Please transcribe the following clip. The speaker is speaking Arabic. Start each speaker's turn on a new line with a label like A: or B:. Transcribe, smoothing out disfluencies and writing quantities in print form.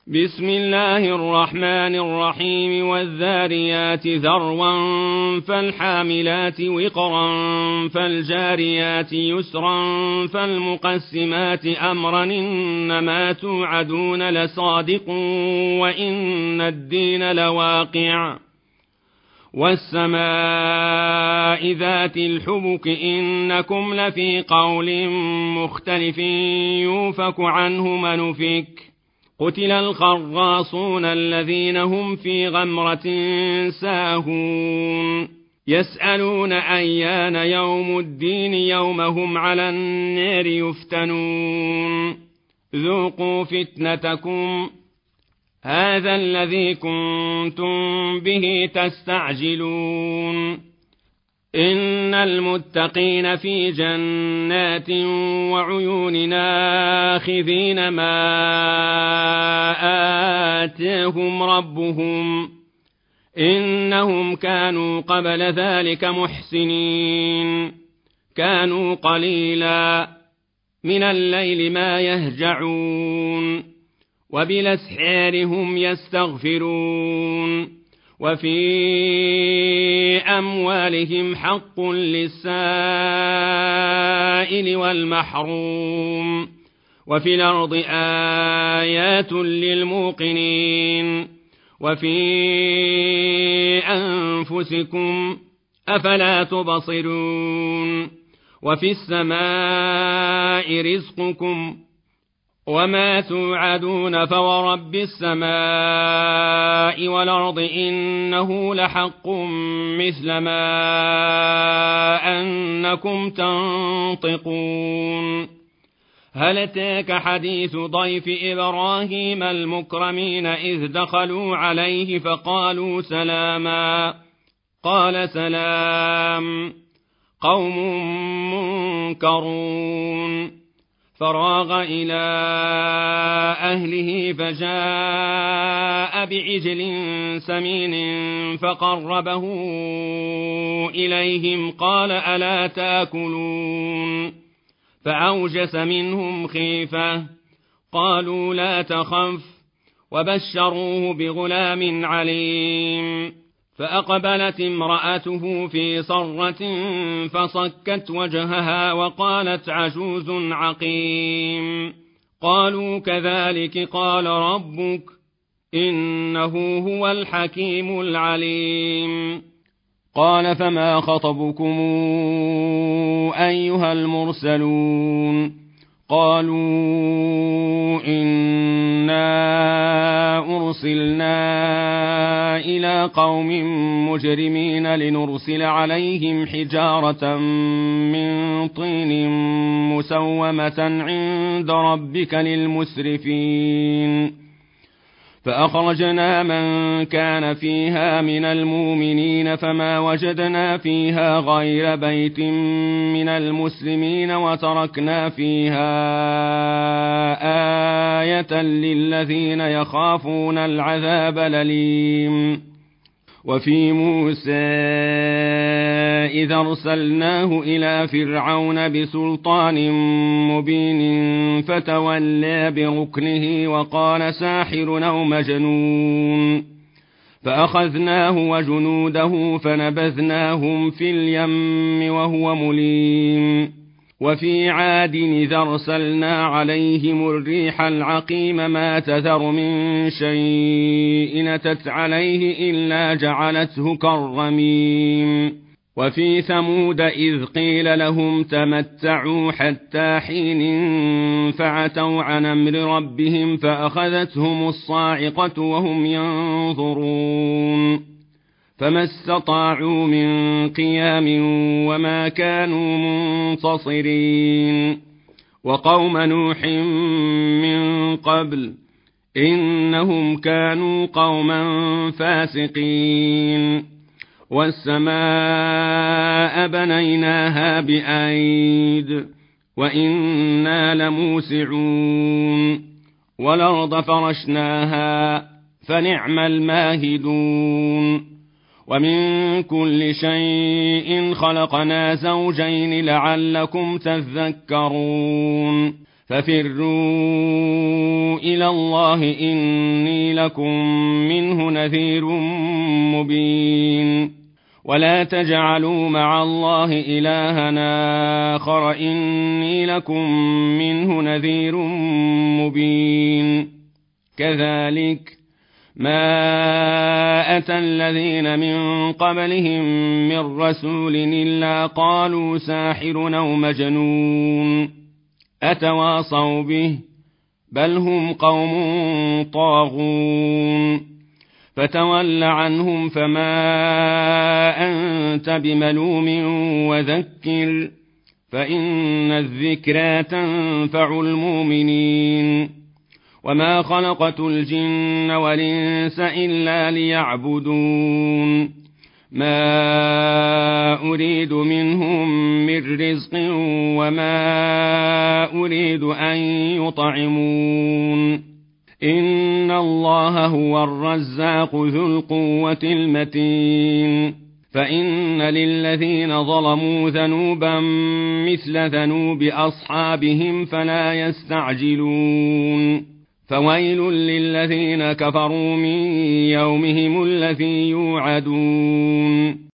A: بسم الله الرحمن الرحيم والذاريات ذروا فالحاملات وقرا فالجاريات يسرا فالمقسمات أمرا إنما توعدون لصادق وإن الدين لواقع والسماء ذات الحبك إنكم لفي قول مختلف يوفك عنه من أفك قتل الخراصون الذين هم في غمرة ساهون يسألون أيان يوم الدين يوم هم على النار يفتنون ذوقوا فتنتكم هذا الذي كنتم به تستعجلون إن المتقين في جنات وعيون آخذين ما آتاهم ربهم إنهم كانوا قبل ذلك محسنين كانوا قليلا من الليل ما يهجعون وبالأسحار هم يستغفرون وفي أموالهم حق للسائل والمحروم وفي الأرض آيات للموقنين وفي أنفسكم أفلا تبصرون وفي السماء رزقكم وما توعدون فورب السماء والأرض إنه لحق مثل ما أنكم تنطقون هل أتاك حديث ضيف إبراهيم المكرمين إذ دخلوا عليه فقالوا سلاما قال سلام قوم منكرون فراغ إلى أهله فجاء بعجل سمين فقربه إليهم قال ألا تأكلون فأوجس منهم خيفة قالوا لا تخف وبشروه بغلام عليم فأقبلت امرأته في صرة فصكت وجهها وقالت عجوز عقيم قالوا كذلك قال ربك إنه هو الحكيم العليم قال فما خطبكم أيها المرسلون قالوا إنا أرسلنا إلى قوم مجرمين لنرسل عليهم حجارة من طين مسومة عند ربك للمسرفين فأخرجنا من كان فيها من المؤمنين فما وجدنا فيها غير بيت من المسلمين وتركنا فيها آية للذين يخافون العذاب الأليم وفي موسى إذا أرسلناه إلى فرعون بسلطان مبين فتولى بركنه وقال ساحر أو مجنون فأخذناه وجنوده فنبذناهم في اليم وهو مليم وفي عاد إذا أرسلنا عليهم الريح العقيم ما تذر من شيء أتت عليه إلا جعلته كالرميم وفي ثمود إذ قيل لهم تمتعوا حتى حين فعتوا عن أمر ربهم فأخذتهم الصاعقة وهم ينظرون فما استطاعوا من قيام وما كانوا منتصرين وقوم نوح من قبل إنهم كانوا قوما فاسقين والسماء بنيناها بأيد وإنا لموسعون والأرض فرشناها فنعم الماهدون ومن كل شيء خلقنا زوجين لعلكم تذكرون ففروا إلى الله إني لكم منه نذير مبين ولا تجعلوا مع الله إلها آخر إني لكم منه نذير مبين كذلك ما أتى الذين من قبلهم من رسول إلا قالوا ساحر أو مجنون أتواصوا به بل هم قوم طاغون فتول عنهم فما أنت بملوم وذكر فإن الذكرى تنفع المؤمنين وما خلقت الجن والإنس إلا ليعبدون ما أريد منهم من رزق وما أريد أن يطعمون إن الله هو الرزاق ذو القوة المتين فإن للذين ظلموا ذنوبا مثل ذنوب أصحابهم فلا يستعجلون فويل للذين كفروا من يومهم الذي يوعدون